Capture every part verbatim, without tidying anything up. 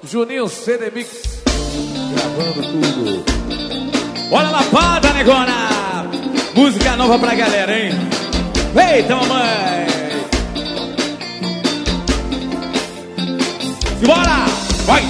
Juninho C D Mix, gravando tudo. Olha a lapada, negona! Música nova pra galera, hein? Eita, mamãe! Simbora! Vai!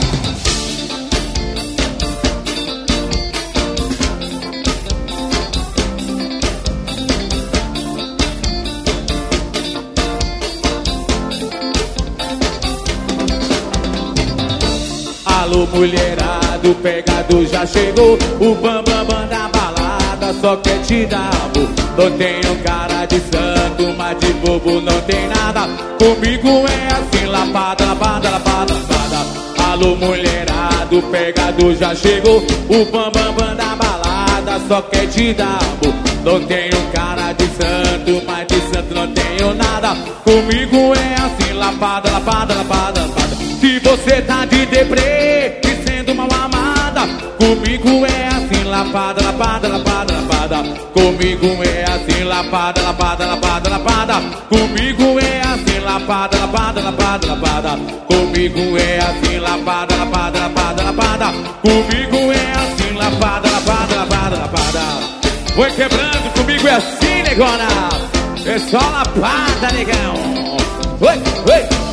Alô, mulherado, pegado já chegou. O bam bam bam da balada só quer te dar amor. Não tenho cara de santo, mas de bobo não tem nada. Comigo é assim, lapada, lapada, lapada, lapada. Alô, mulherado, pegado já chegou. O bam bam bam da balada só quer te dar amor. Não tenho cara de santo, mas de santo não tenho nada. Comigo é assim, lapada, lapada, lapada, lapada. Se você tá de deprê e sendo mal amada, comigo é assim, lapada, lapada, lapada, lapada. Comigo é assim, lapada, lapada, lapada, lapada. Comigo é assim, lapada, lapada, lapada, lapada. Comigo é assim, lapada, lapada, lapada, lapada. Comigo é assim, lapada, lapada, lapada, lapada. Foi quebrando, comigo é assim, negona. É só lapada, negão. Oi, oi.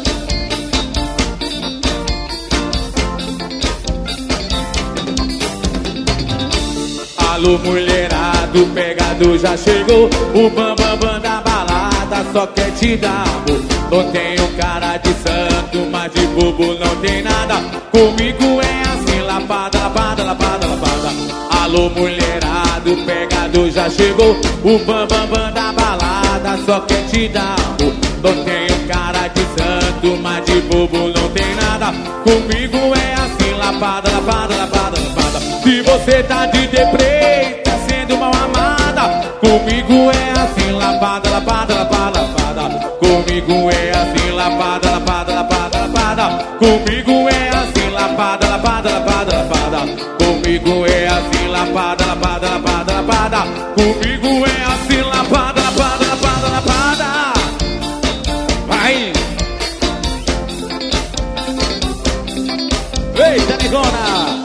Alô, mulherado, pegado já chegou. O bam bam bam da balada só quer te dar amor. Não tenho cara de santo, mas de bobo não tem nada. Comigo é assim, lapada, lapada, lapada, lapada. Alô, mulherado, pegado já chegou. O bam bam bam da balada só quer te dar amor. Não tenho cara de santo, mas de bobo não tem nada. Comigo é assim, lapada, lapada, lapada, lapada. Se você tá de deprê, tá sendo mal amada, comigo é assim, lapada, lapada, lapada, lapada. Comigo é assim, lapada, lapada, lapada, lapada. Comigo é assim, lapada, lapada, lapada, lapada. Comigo é assim, lapada, lapada, lapada, lapada. Comigo é assim, lapada, lapada, lapada, lapada. Vai! Eita, negona!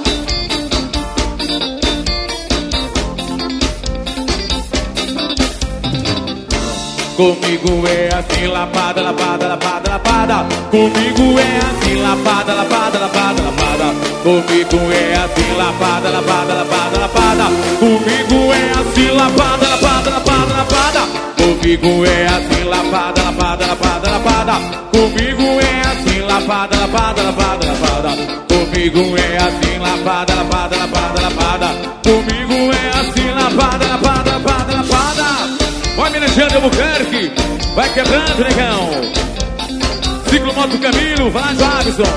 Comigo é assim, lapada, lapada, lapada, lapada. Comigo é assim, lapada, lapada, lapada, lapada. Comigo é assim, lapada, lapada, lapada, lapada. Comigo é assim, lapada, lapada, lapada, lapada. Comigo é assim, lapada, lapada, lapada, lapada. Comigo é assim, lapada, lapada, lapada, lapada. Comigo é assim, lapada, lapada, lapada, lapada. Comigo é assim, lapada, lapada, lapada, lapada. Vai menejando Albuquerque, vai quebrando, negão. Ciclo Moto Camilo, vai lá, Jabson.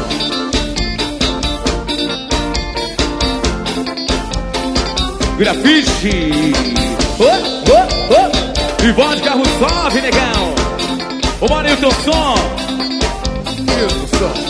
Grafite, oh, oh, oh. E voz de carro sobe, negão. Ô, Marilton Som, Marilton Som.